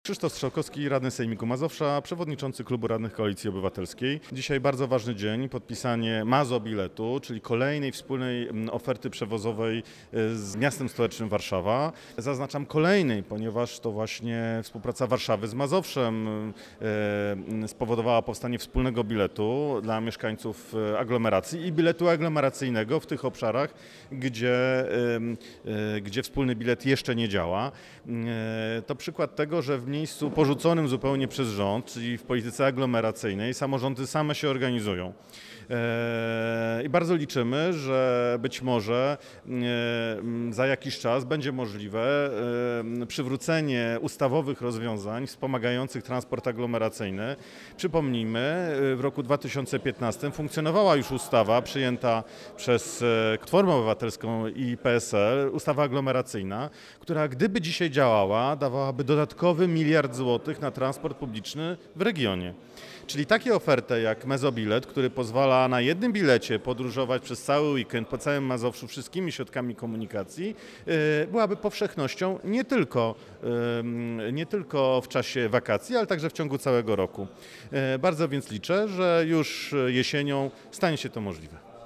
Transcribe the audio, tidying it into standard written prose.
Krzysztof Strzałkowski, radny Sejmiku Mazowsza, przewodniczący Klubu Radnych Koalicji Obywatelskiej. Dzisiaj bardzo ważny dzień, podpisanie Mazobiletu, czyli kolejnej wspólnej oferty przewozowej z miastem stołecznym Warszawa. Zaznaczam kolejnej, ponieważ to właśnie współpraca Warszawy z Mazowszem spowodowała powstanie wspólnego biletu dla mieszkańców aglomeracji i biletu aglomeracyjnego w tych obszarach, gdzie wspólny bilet jeszcze nie działa. To przykład tego, że w miejscu porzuconym zupełnie przez rząd, czyli w polityce aglomeracyjnej, samorządy same się organizują. I bardzo liczymy, że być może za jakiś czas będzie możliwe przywrócenie ustawowych rozwiązań wspomagających transport aglomeracyjny. Przypomnijmy, w roku 2015 funkcjonowała już ustawa przyjęta przez Platformę Obywatelską i PSL, ustawa aglomeracyjna, która gdyby dzisiaj działała, dawałaby dodatkowy 1 miliard złotych na transport publiczny w regionie. Czyli takie oferty jak Mezobilet, który pozwala na jednym bilecie podróżować przez cały weekend po całym Mazowszu wszystkimi środkami komunikacji, byłaby powszechnością nie tylko w czasie wakacji, ale także w ciągu całego roku. Bardzo więc liczę, że już jesienią stanie się to możliwe.